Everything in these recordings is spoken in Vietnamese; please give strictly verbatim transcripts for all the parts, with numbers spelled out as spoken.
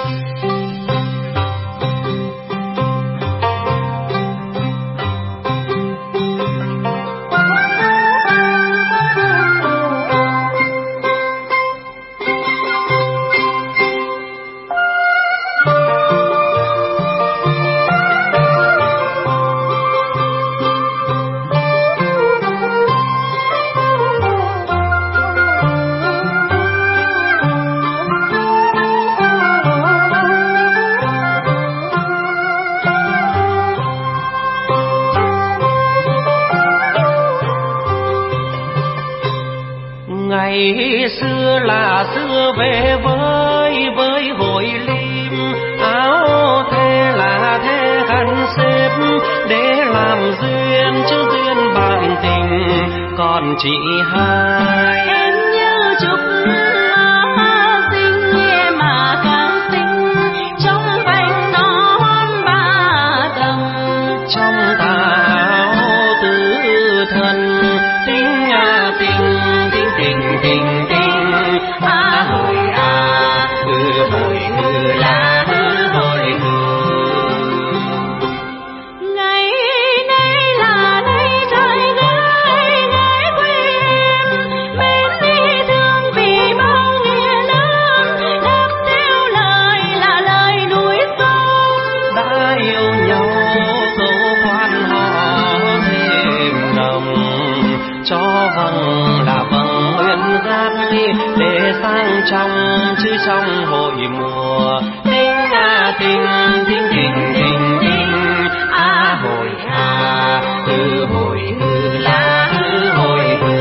Ngày xưa là xưa về với với hội lim, áo thê là thê khăn xếp để làm duyên chứ duyên bạn tình còn chị hai. Em như chúc má xinh nghe mà càng xinh, trong vành nón ba tầng, trong tà áo tứ thân, tình à tình tình tình tình tình à hồi à ừ hồi ừ là ừ hồi ừ. Ngày nay là đây trời gái gái quê em, mến đi thương vì bao nghĩa lớn, đáp theo lời là lời núi sông. Đã yêu nhau câu quan họ thêm nồng, cho vâng là vâng nguyên giác đi để sang trong chứ trong hội mùa. Tình à tình tình tình tình tình à hồi à ừ hồi ừ là ừ hồi ừ.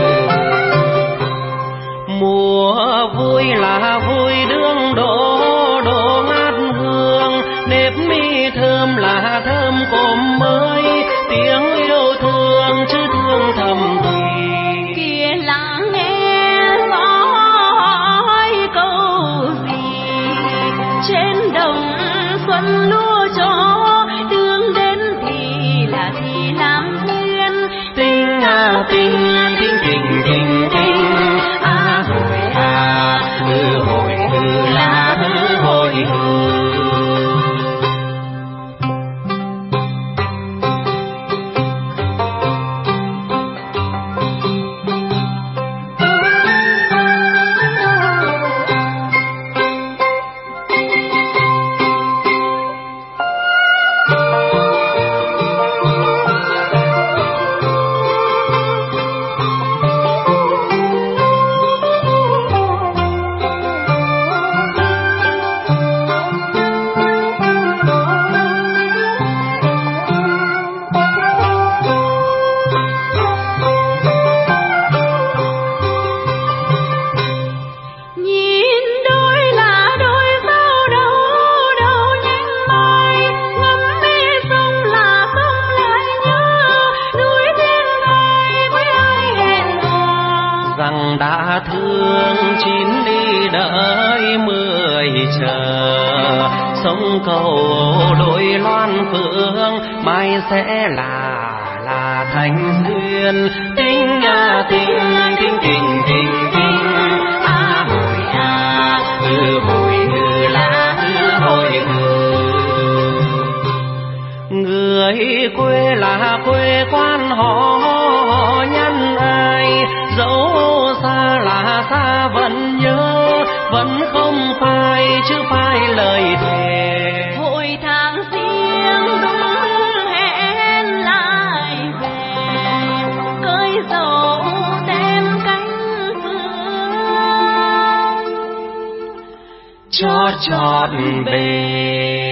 Mùa vui là vui đương đổ đổ ngát hương, nếp mi thơm là thơm cốm mới, tiếng yêu thương chứ thương thầm thủy. Kia lắng nghe gió hỏi câu gì, trên đồng xuân lúa cho đường đến thì là thì làm duyên. Tình à tình tình tình tình tình à hồi à ừ hồi ừ là ừ hồi ừ. Nhìn đôi là đôi sao đâu đâu nhánh mai, ngắm mê sông là sông lại nhớ, núi thiên đai với ai hẹn hò. Rằng đã thương chín đi đợi mười chờ, sông cầu đôi loan phượng mai sẽ là là thành duyên. Tình à tình tình tình tình tình à hồi à ừ hồi ừ là ừ hồi ừ. Người quê là quê quan họ họ nhân ai, dẫu xa là xa vẫn nhớ, vẫn không phai chứ phai lời thề. Hội tháng riêng đúng hẹn lại về, cưới dầu đem cánh phương cho trọn bề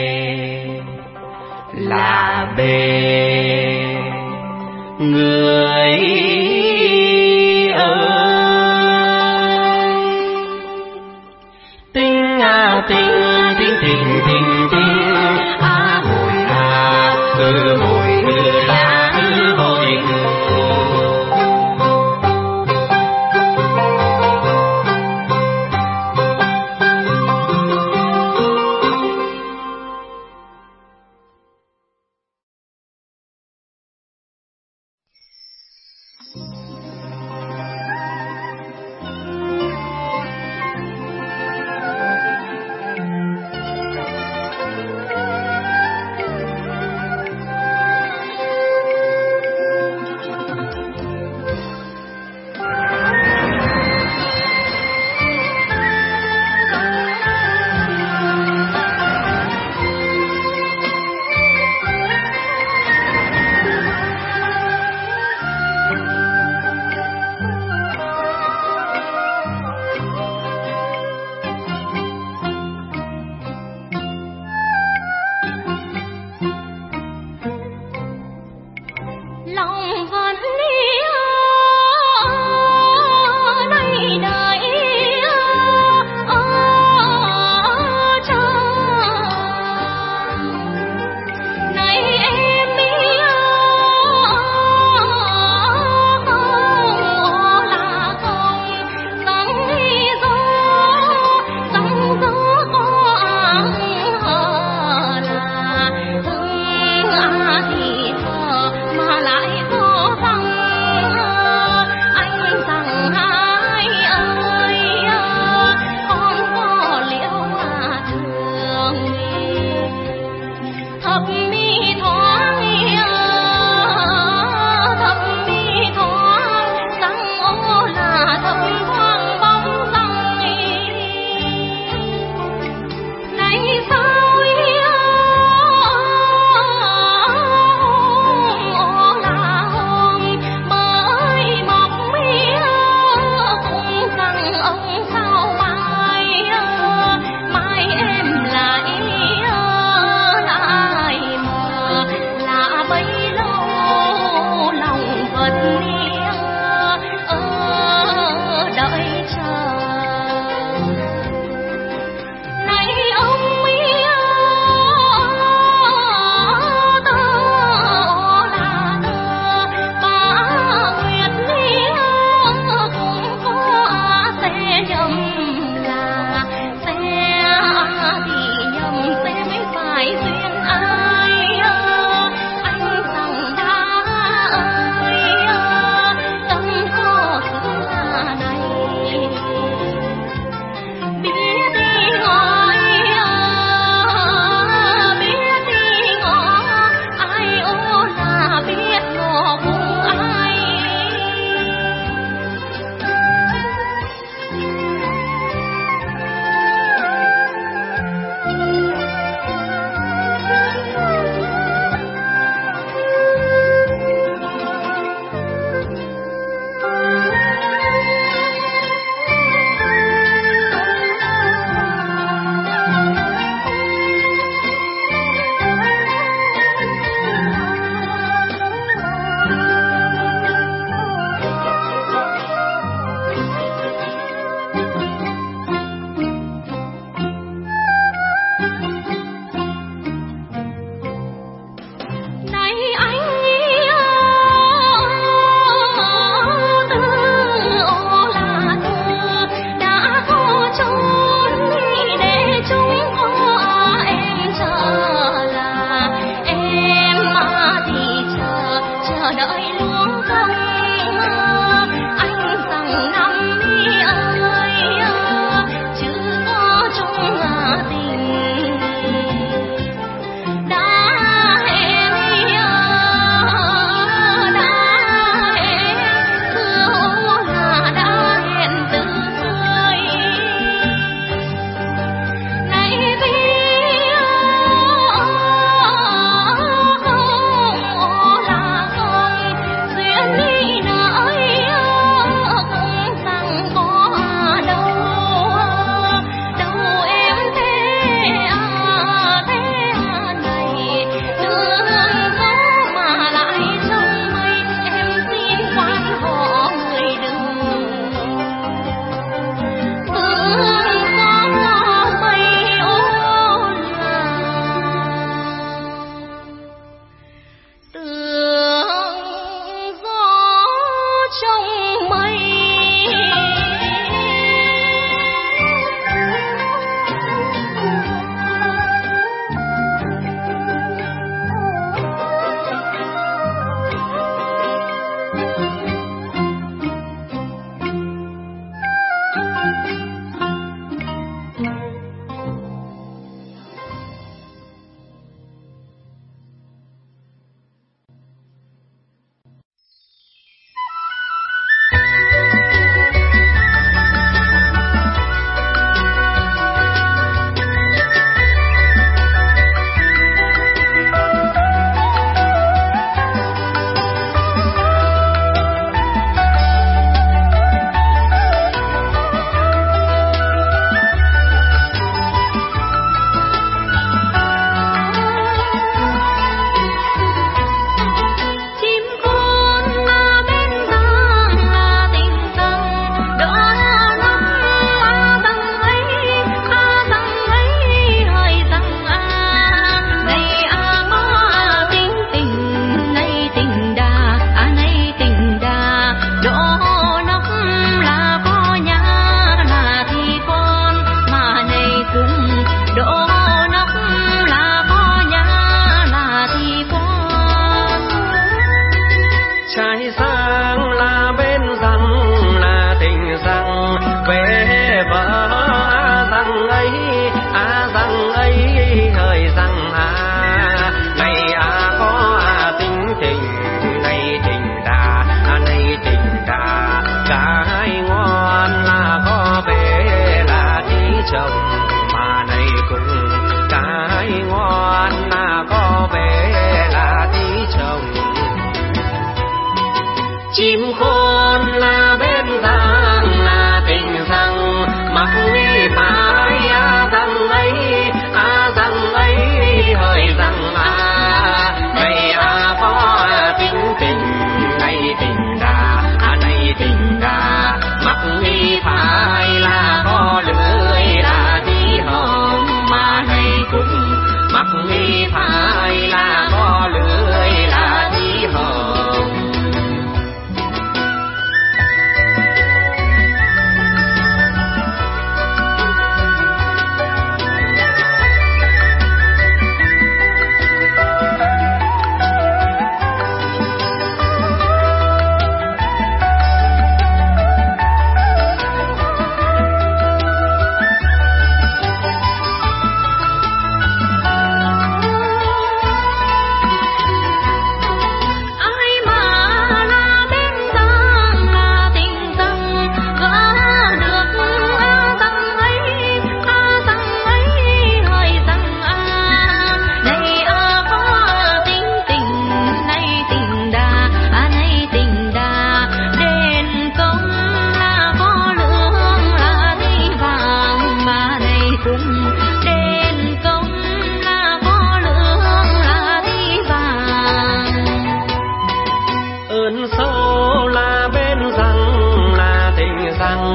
là bề người ơi. Tình à tình tình tình tình tình à hồi à ừ hồi ừ là ừ hồi ừ. Tình đà, à này tình đà, mắc nghi thái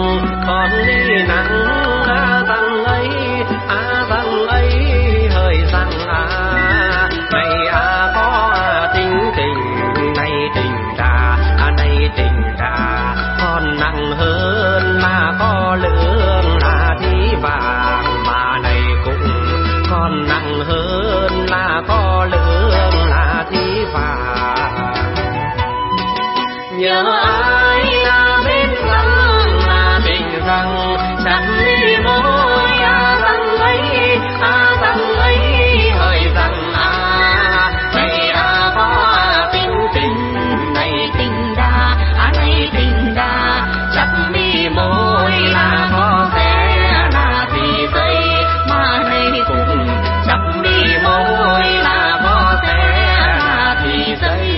con đi nắng rằng ấy à rằng ấy hơi rằng à này à có tình tình này tình đà à này tình đà còn nặng hơn là có lượng là tí vàng mà này cũng còn nặng hơn là có lượng là tí vàng. Nhớ ai là bên răng là bình răng chặt đi môi à răng ấy à răng ấy hơi răng à này à có tình tình này tình đà à này tình đà chặt đi môi là có sẽ là vì dây mà này cũng chặt đi môi là có sẽ là vì dây.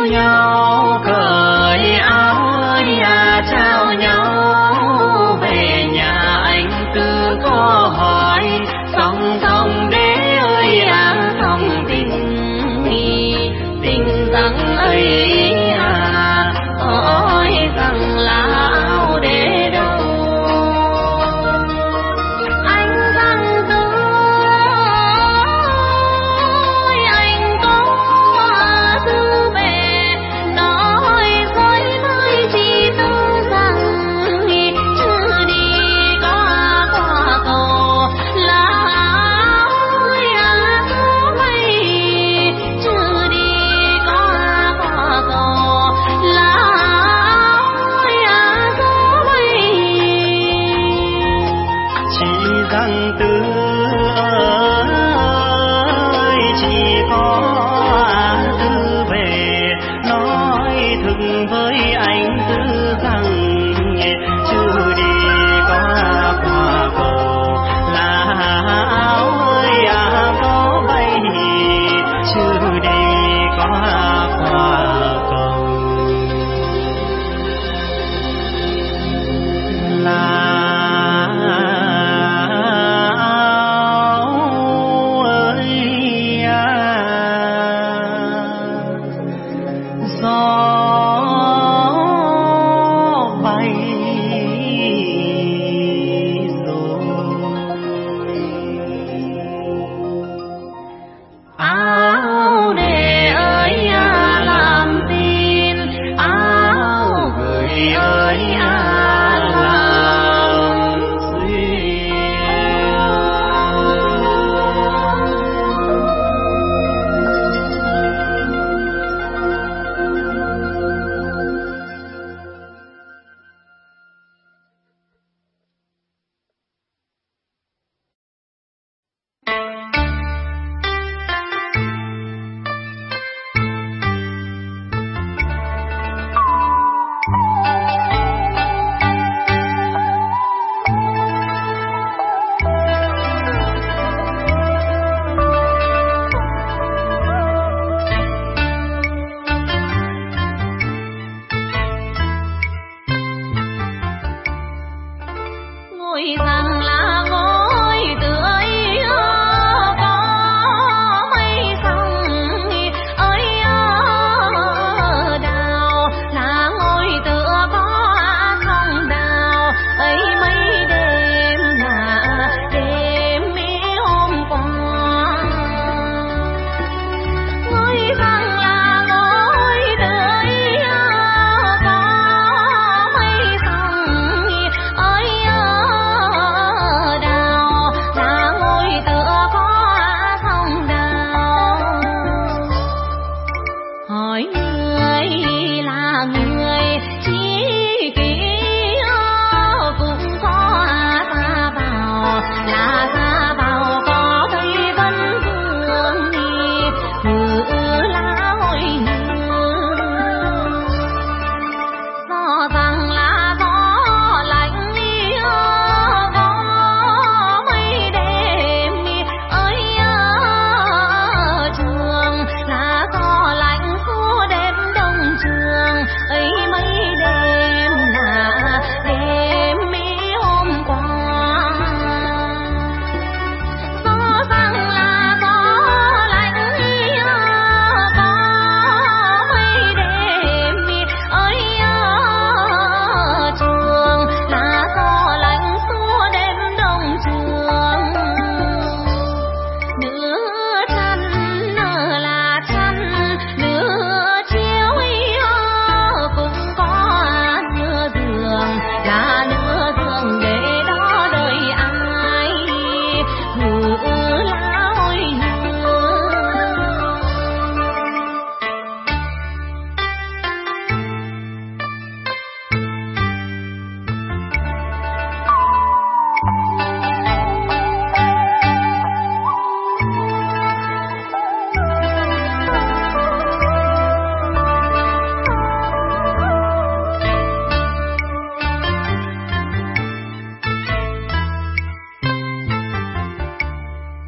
nhau cởi áo ơi à, trao nhau về nhà. Anh cứ có hỏi song song đế ơi à, song tình tình rằng ấy à, hỏi rằng là áo để đâu. Anh rằng tôi anh có thư về nói dối với chị tư rằng chưa đi qua qua cầu là ơi à số mây, chưa đi qua qua cầu là ơi à số mây. Chị rằng Tư ơi, chỉ có Tư về nói thực với anh Tư rằng chưa đi qua qua cầu là áo ơi à có bay, chưa đi qua qua cầu là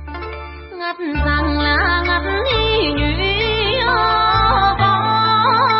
ngắt rằng là ngắt nhụy có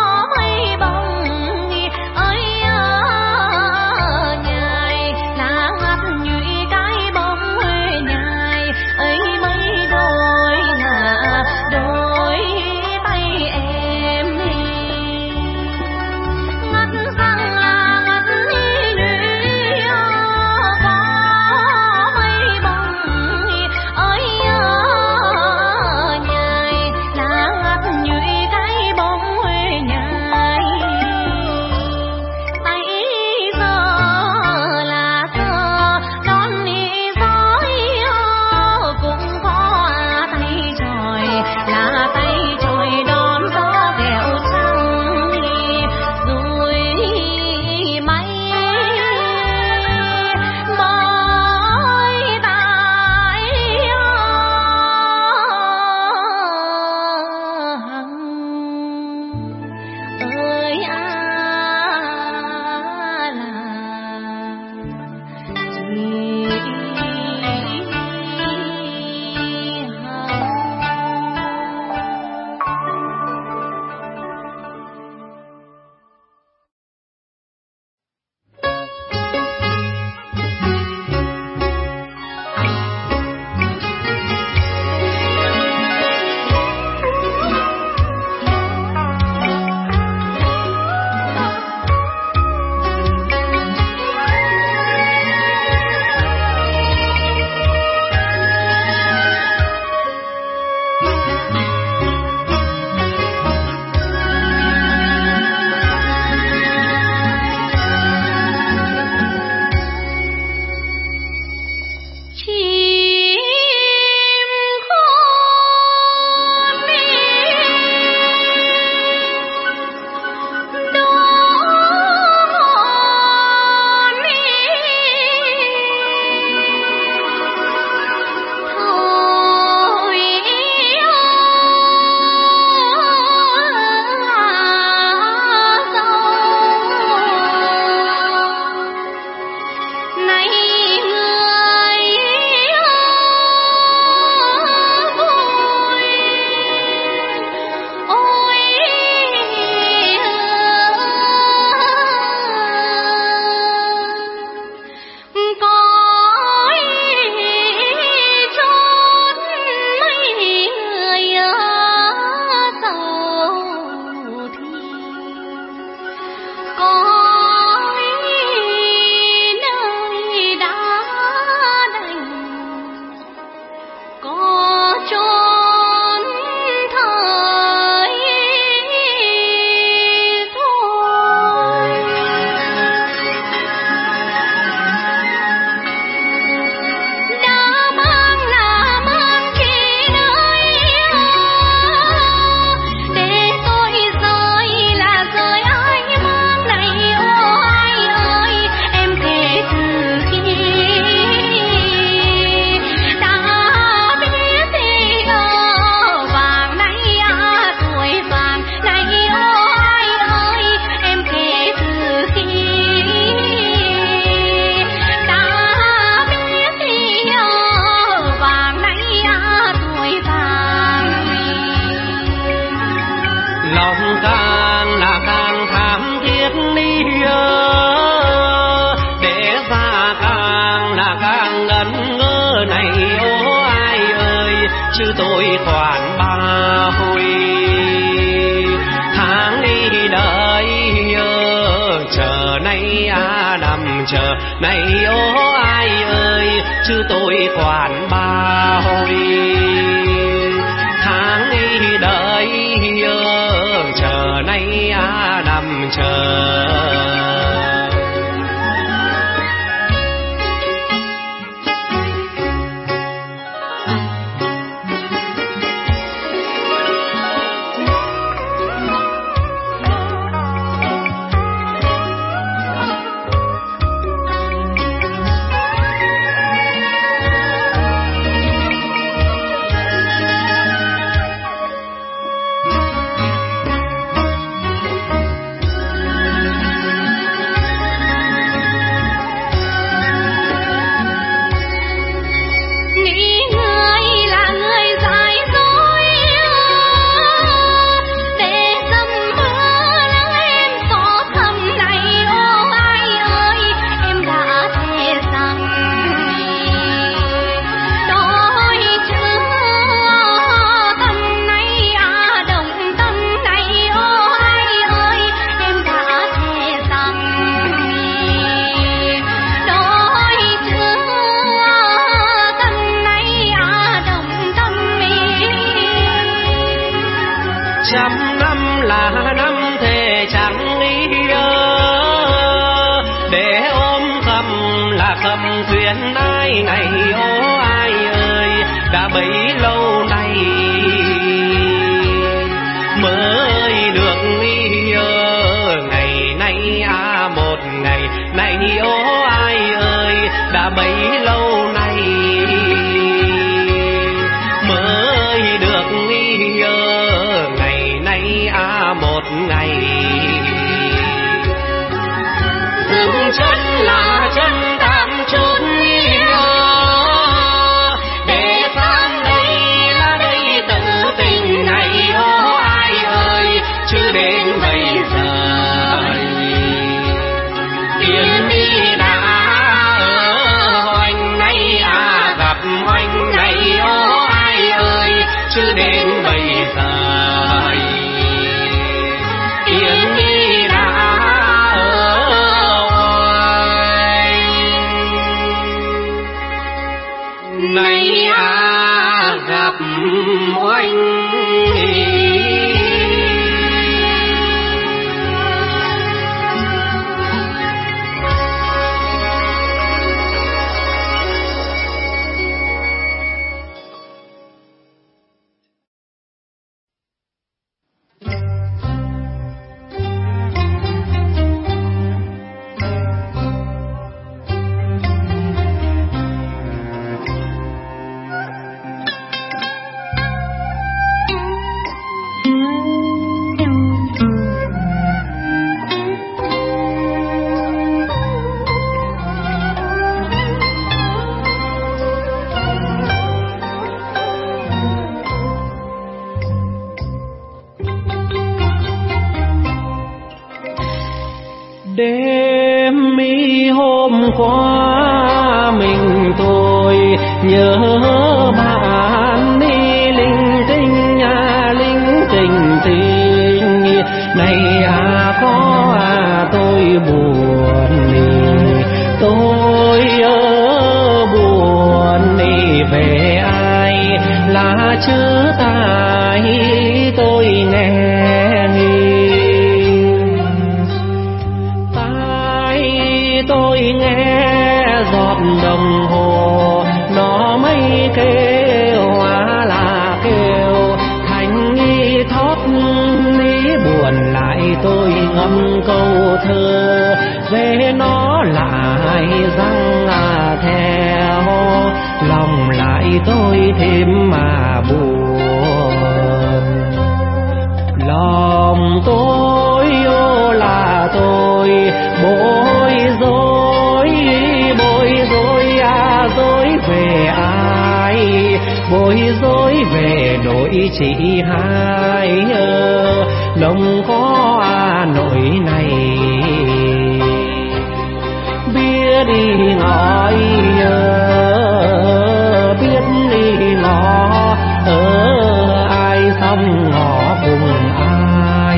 chứ tôi còn ba hồi. Tháng đi đợi chờ nay à nằm chờ này ô ai ơi, chứ tôi còn ba hồi. Tháng đi đợi chờ nay à nằm chờ. Trăm năm là năm thề chẳng ý để ôm cầm là cầm thuyền ai này ô ai ơi, đã bấy lâu nay mới được ý ngày nay à một ngày này ô ai ơi, đã bấy lâu nay mới được ý à một ngày. Dừng chân là chân tạm chút để sang đây là đây tự tình này ô ai ơi, chứ đến bây giờ tiến đi đã hoành nay à gặp hoành này ô ai ơi, chứ đến bây giờ tiến đi đã nay à gặp oanh. Đêm mi hôm qua mình tôi nhớ bạn đi linh tinh à linh tình tình này à có à tôi buồn đi tôi ở buồn đi về ai là chữ tai tôi nghe nghi tôi nghe giọt đồng hồ nó mấy kêu hóa là kêu thành nghi thót lý buồn lại tôi ngâm câu thơ về nó lại răng à theo lòng lại tôi thêm mà buồn lòng tôi ô là tôi bối rối bối rối à dối về ai bối rối về nỗi chị hai ơ lòng có à nỗi này biết đi ngói ơ biết đi ngó ở lòng ngỏ cùng ai.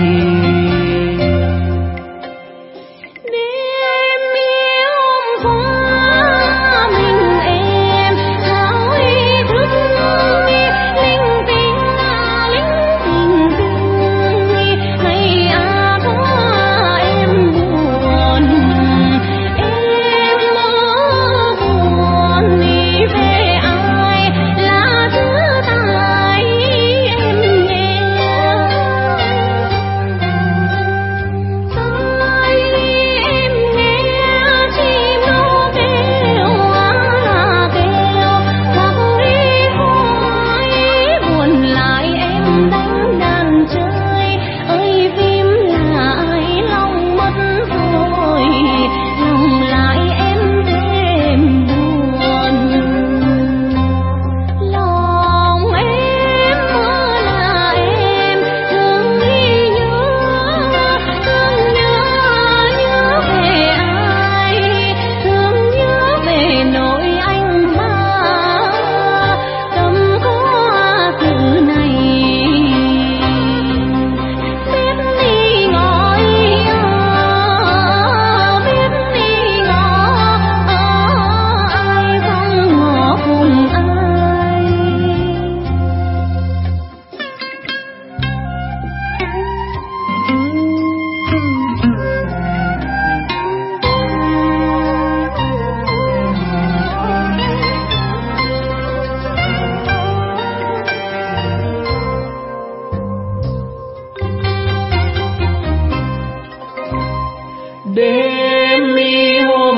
Đêm mi hôm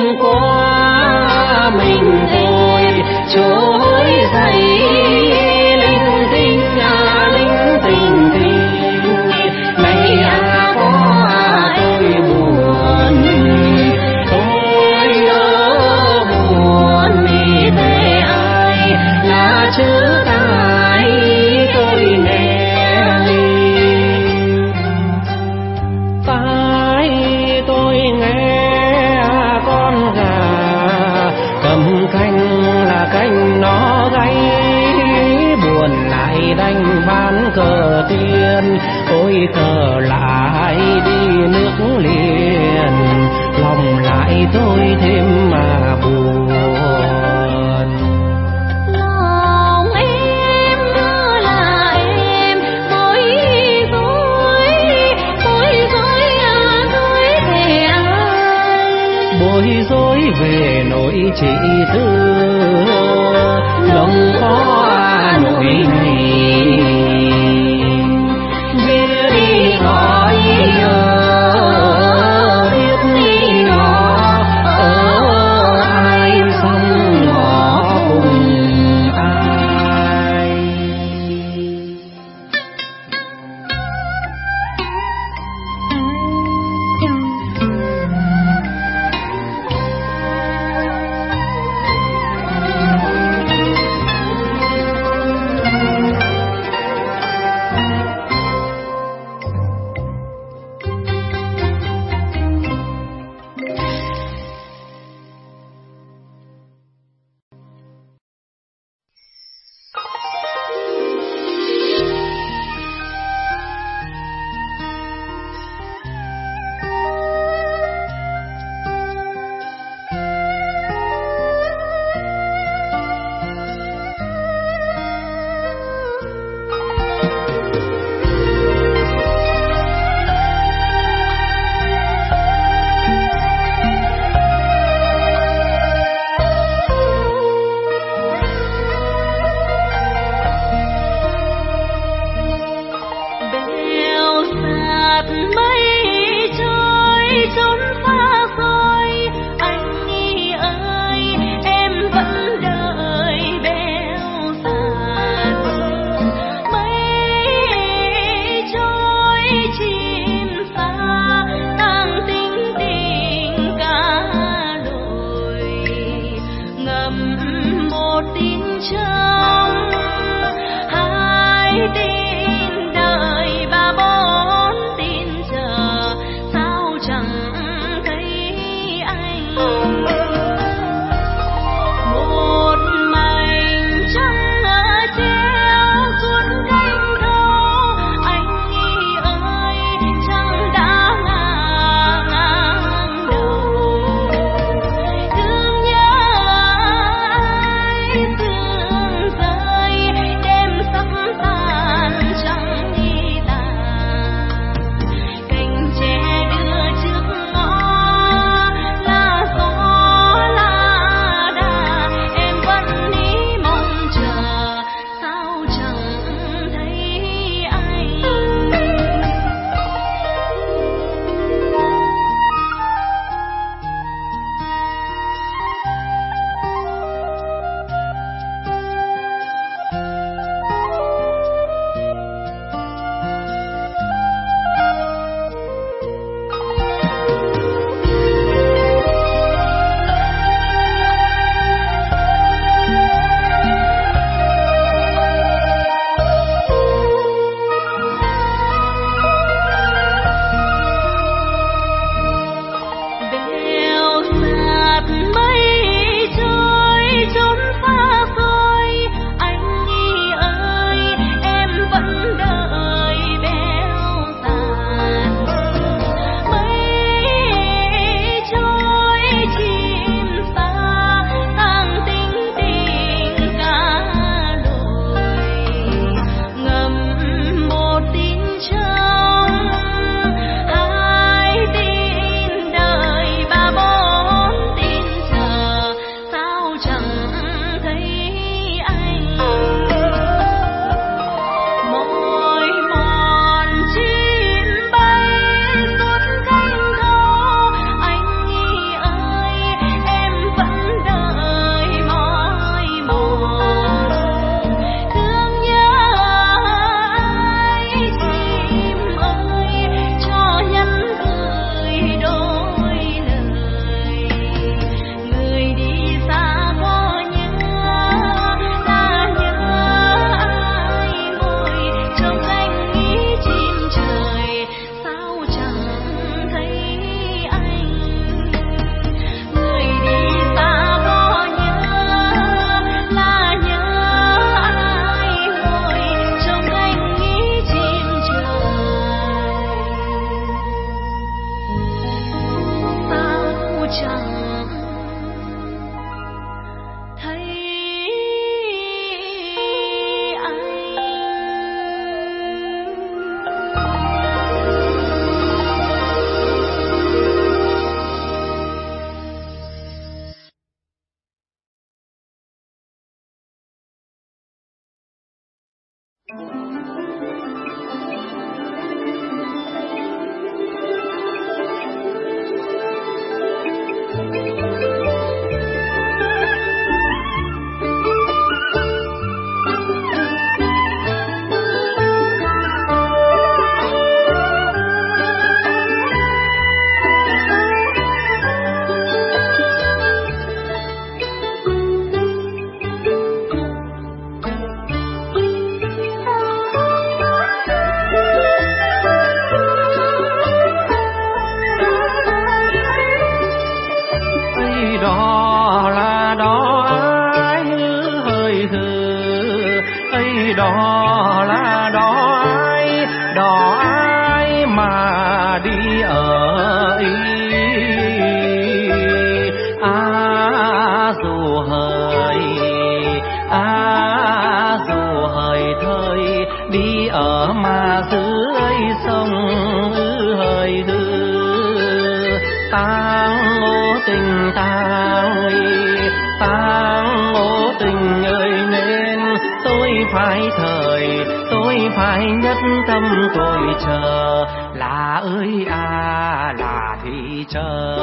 qua mình thôi trỗi dậy linh tinh à linh tinh tinh này à có à tôi buồn tôi nhớ buồn đi về ai là chữ tai tôi nghe tai tôi nghe con gà cầm canh là canh nó gáy buồn lại đánh bán cờ tiên ôi cờ lại đi nước liền lòng lại tôi thêm mà buồn. Bối rối về nỗi chỉ thương lòng khó nỗi này biết đi hỏi biết đi ngỏ ở ai xong ngỏ cùng ai. Tin đợi ba bốn tin chờ đó là đó ai, đó ai mà đi ở ý. À dù hời, à dù hời thời đi ở mà dưới sông hời hư. Tang ô tình tang, tang ô tình ơi, nên tôi phải thời, tôi phải nhất tâm tôi chờ. Là ơi à là thì chờ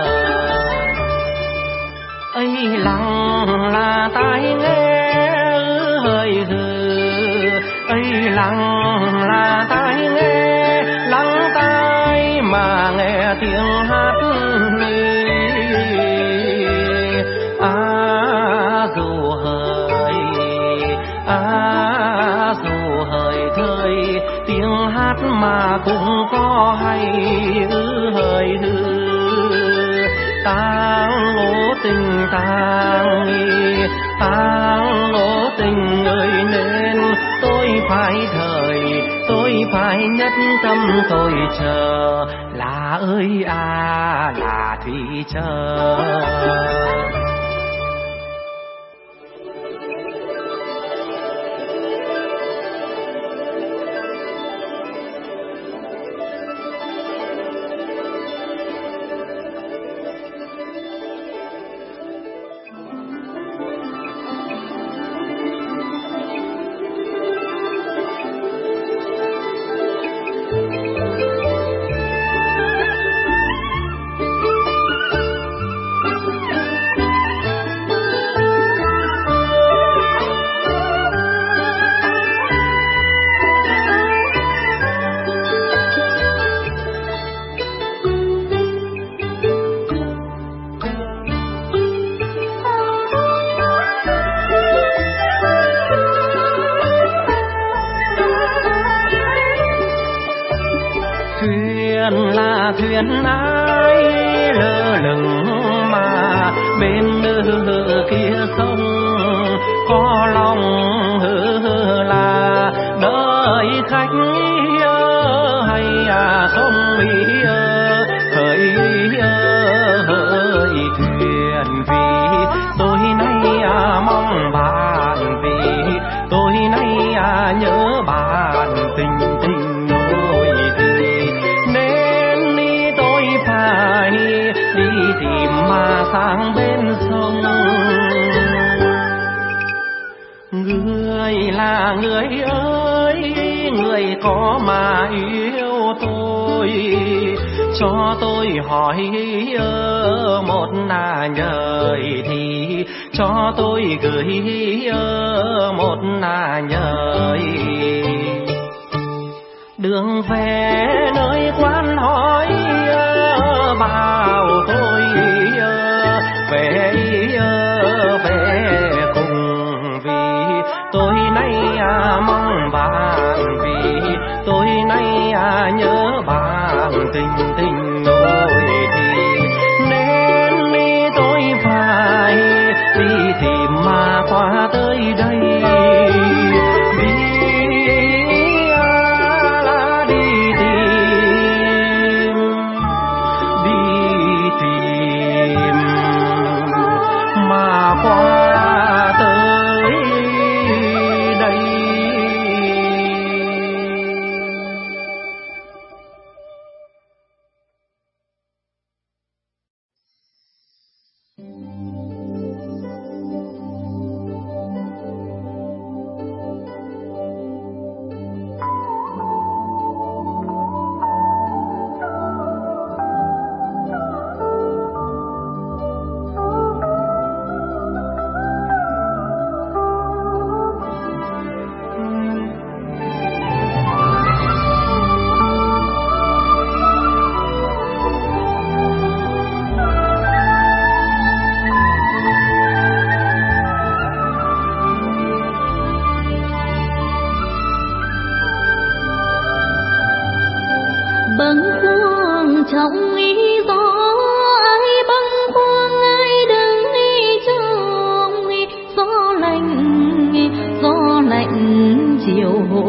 ấy lặng là tai nghe hơi hừ, ấy lặng là tai nghe, lắng tai mà nghe tiếng hát mi. À dù hời, à dù hời thời tiếng hát mà cũng có hay ư hời hư. Tang ô tình tang, tang ô tình ơi, nên tôi phải thời, tôi phải nhất tâm tôi chờ. Là ơi à là thì chờ. Thuyền ai lơ lửng mà bên nửa kia sông, có lòng hứa là đợi khách hay à không ý hỡi hỡi thuyền. Vì tôi nay à mong bạn, vì tôi nay à nhớ bạn tình tình nỗi thì nên đi tôi phải đi tìm mà sang bên sông. Người là người ơi, người có mà yêu tôi, cho tôi hỏi một là nhời thì cho tôi gửi một là nhời. Đường về nơi quan hỏi bảo tôi về về cùng, vì tôi nay mong bạn, vì tôi nay nhớ bạn tình tình nỗi thì nên đi tôi phải đi tìm mà qua tới đây.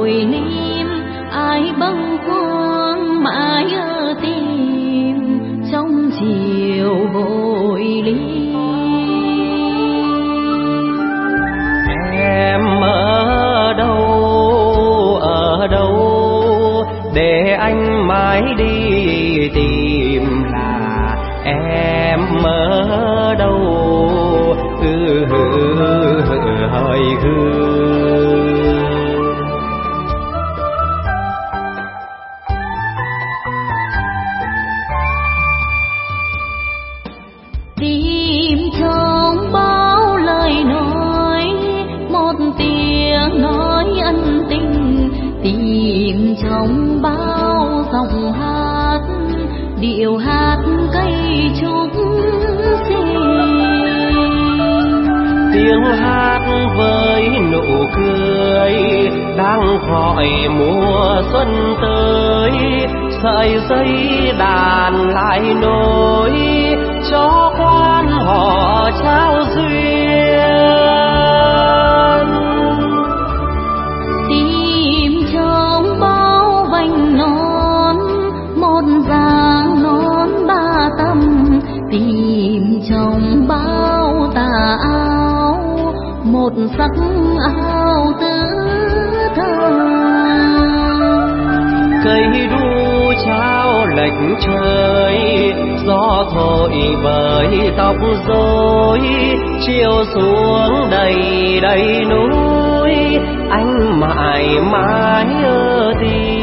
hội niêm, ai bâng khuâng mãi ở tìm trong chiều hội ly. Em ở đâu, ở đâu để anh mãi đi tìm là em ở đâu, ừ, hơi hương. Tìm trong bao lời nói, một tiếng nói ân tình, tìm trong bao dòng hát, điệu hát cây trúc xinh. Tiếng hát với nụ cười đang gọi mùa xuân tới, sợi dây đàn lại nối cho quan họ trao duyên. Tìm trong bao vành nón, một dáng nón ba tầm, tìm trong bao tà áo, một sắc áo tứ thân. Cây đu trao lệch trời, gió thổi bởi tóc rối, chiều xuống đầy đầy núi, anh mãi mãi ở tìm.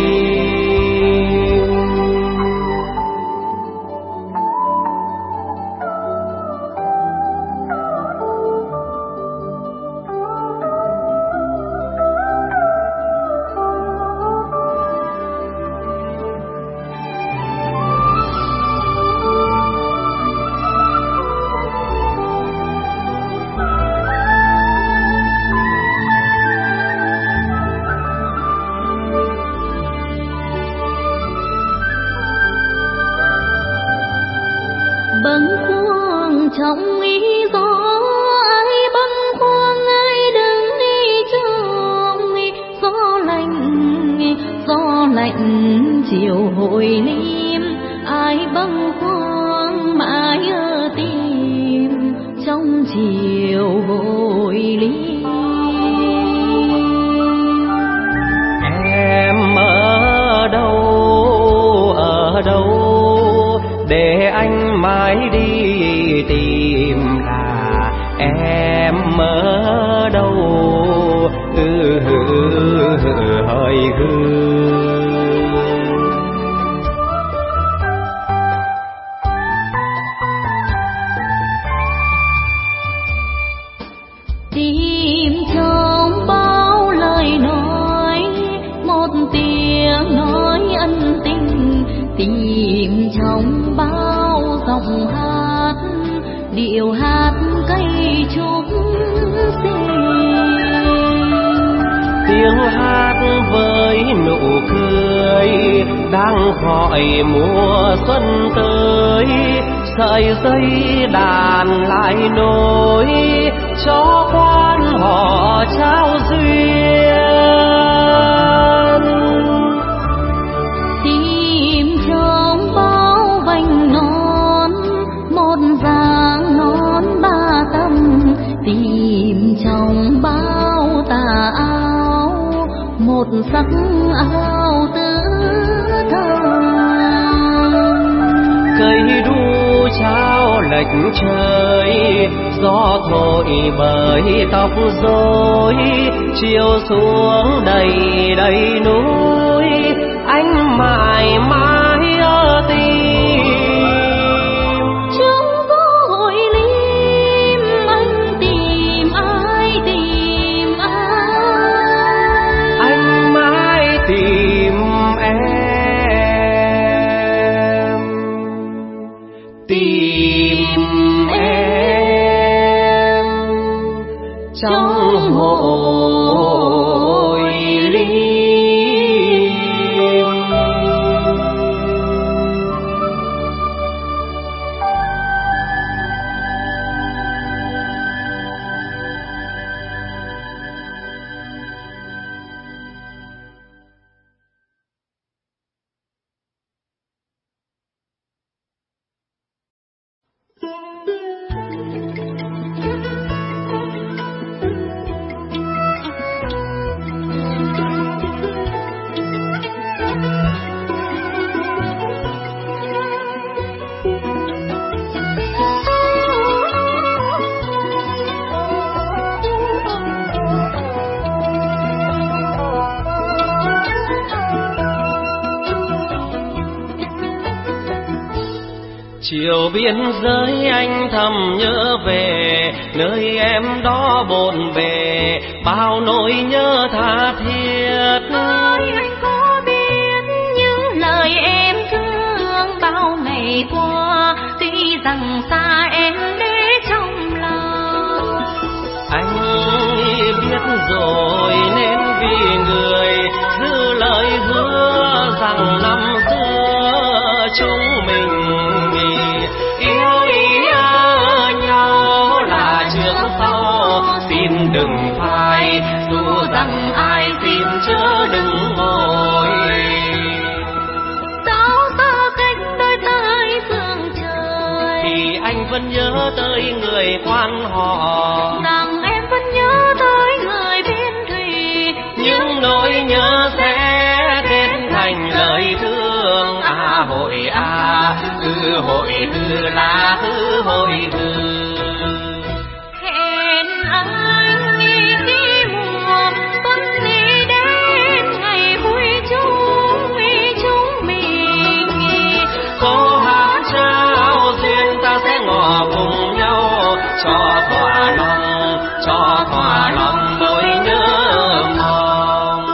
Bâng khuâng trong ý gió, ai bâng khuâng ai đứng đi trong gió lạnh, gió lạnh chiều hội niêm, ai bâng khuâng mãi ở tìm trong chiều hội ly. Em ở đâu, ở đâu để anh mãi đi tìm là em ở đâu, ừ, hơi hương. Tìm trong bao lời nói, một tiếng nói ân tình, tìm trong bao dòng hát, điệu hát cây trúc xinh. Tiếng hát với nụ cười đang gọi mùa xuân tới, sợi dây đàn lại nối cho quan họ trao duyên. Tìm trong bao vành nón, một dáng nón ba tầm, tìm trong bao tà áo, một sắc áo tứ thân. Cây đu trao lệch trời, gió thổi bởi tóc rối, chiều xuống đầy đầy núi, anh mãi mãi ở tìm. Trong gió hội lim, anh tìm ai, tìm ai, anh mãi tìm em, tìm em trong hội ly. Chiều biên giới anh thầm nhớ về, nơi em đó bộn bề bao nỗi nhớ tha thiết. Ơi anh có biết những lời em thương bao ngày qua, tuy rằng xa em để trong lòng. Anh biết rồi nên vì người giữ lời hứa rằng năm xưa chúng mình đừng phai, dù rằng ai xin chớ đừng ngồi. Sao xa cách đôi tay phương trời, thì anh vẫn nhớ tới người quan họ, rằng em vẫn nhớ tới người biên thùy. những nỗi nhớ sẽ kết thành lời thương. À hội à, ư hội ư là ư hội ư. Cùng nhau cho thỏa lòng, cho thỏa lòng nỗi nhớ mong.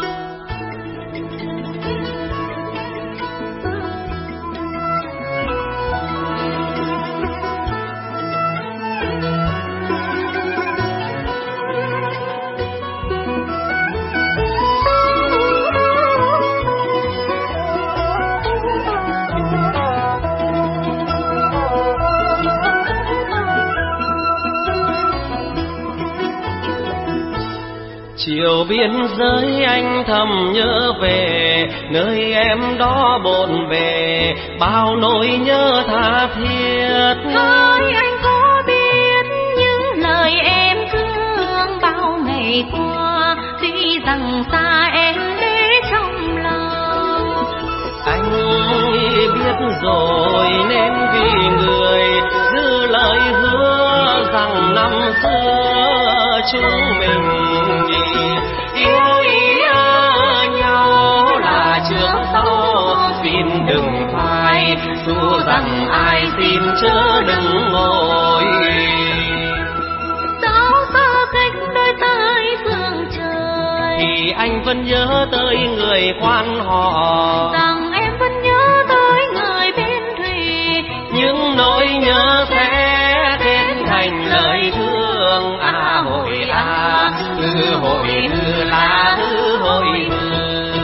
Chiều biên giới anh thầm nhớ về, nơi em đó bộn bề bao nỗi nhớ tha thiết. Ơi anh có biết những lời em thương bao ngày qua, tuy rằng xa em để trong lòng. Anh biết rồi nên vì người giữ lời hứa rằng năm xưa chúng mình yêu ý nhau là trước sau. Xin đừng phai, dù rằng ai xin chớ đừng ngồi. Sao xa cách đôi tay phương trời, thì anh vẫn nhớ tới người quan họ, rằng em vẫn nhớ tới người biên thùy. những nỗi nhớ sẽ kết thành lời thương. À hội à, ư hội ư là ư hội ư.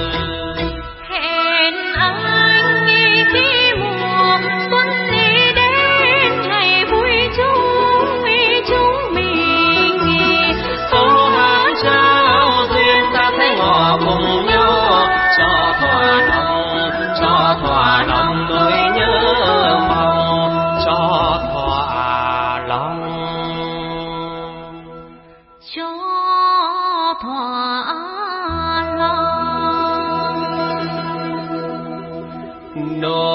Hẹn anh khi mùa xuân đi đến, ngày vui chung chúng mình. Câu hát trao duyên ta sẽ ngỏ cùng nhau, cho thỏa lòng, cho thỏa lòng nỗi nhớ mong, cho thỏa lòng, cho thỏa lòng nỗi